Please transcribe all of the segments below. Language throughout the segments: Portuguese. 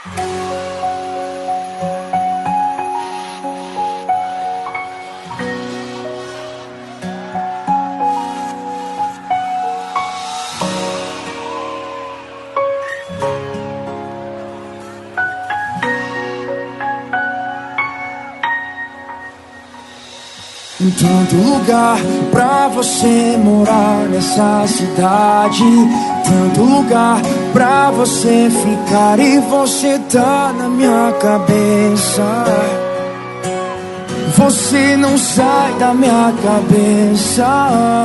Tanto lugar pra você morar nessa cidade, tanto lugar pra você ficar, e você tá na minha cabeça. Você não sai da minha cabeça.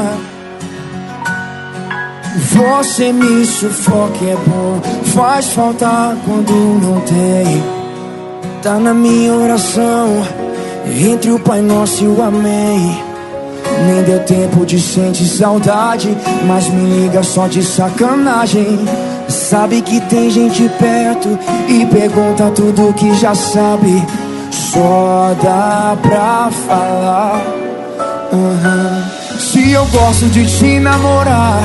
Você me sufoca, é bom, faz falta quando não tem. Tá na minha oração, entre o Pai Nosso e o Amém. Nem deu tempo de sentir saudade, mas me liga só de sacanagem. Sabe que tem gente perto e pergunta tudo que já sabe. Só dá pra falar se eu gosto de te namorar,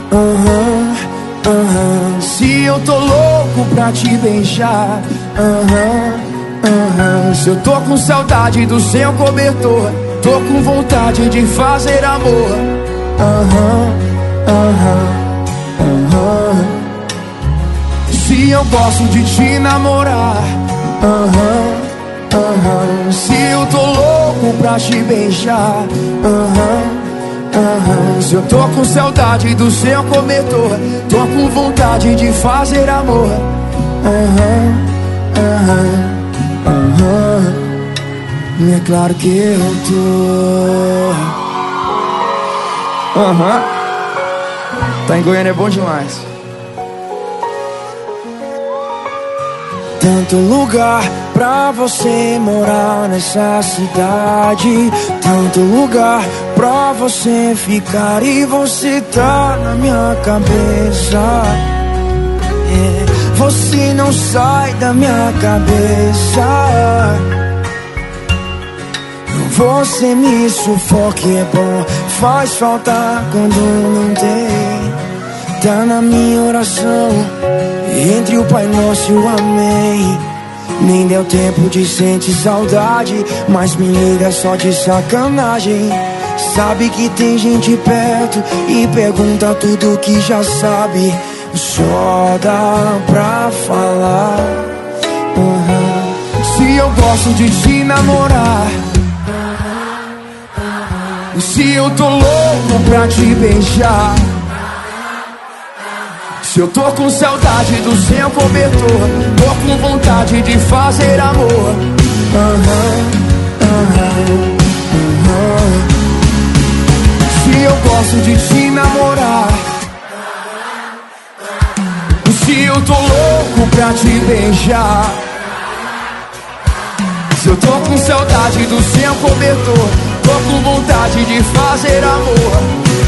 se eu tô louco pra te beijar, se eu tô com saudade do seu cobertor, tô com vontade de fazer amor, se eu gosto de te namorar, se eu tô louco pra te beijar, se eu tô com saudade do seu cobertor, tô com vontade de fazer amor, é claro que eu tô. Tá em Goiânia é bom demais. Tanto lugar pra você morar nessa cidade, tanto lugar pra você ficar, e você tá na minha cabeça. Você não sai da minha cabeça. Você me sufoca, é bom, faz falta quando não tem. Tá na minha oração, entre o Pai Nosso e o Amém. Nem deu tempo de sentir saudade, mas me liga só de sacanagem. Sabe que tem gente perto e pergunta tudo que já sabe. Só dá pra falar se eu gosto de te namorar, se eu tô louco pra te beijar, se eu tô com saudade do seu cobertor, tô com vontade de fazer amor, se eu gosto de te namorar, se eu tô louco pra te beijar, se eu tô com saudade do seu cobertor, tô com vontade de fazer amor,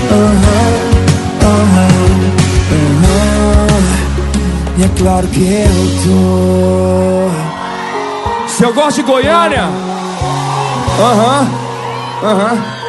e é claro que eu tô. Se eu gosto de Goiânia,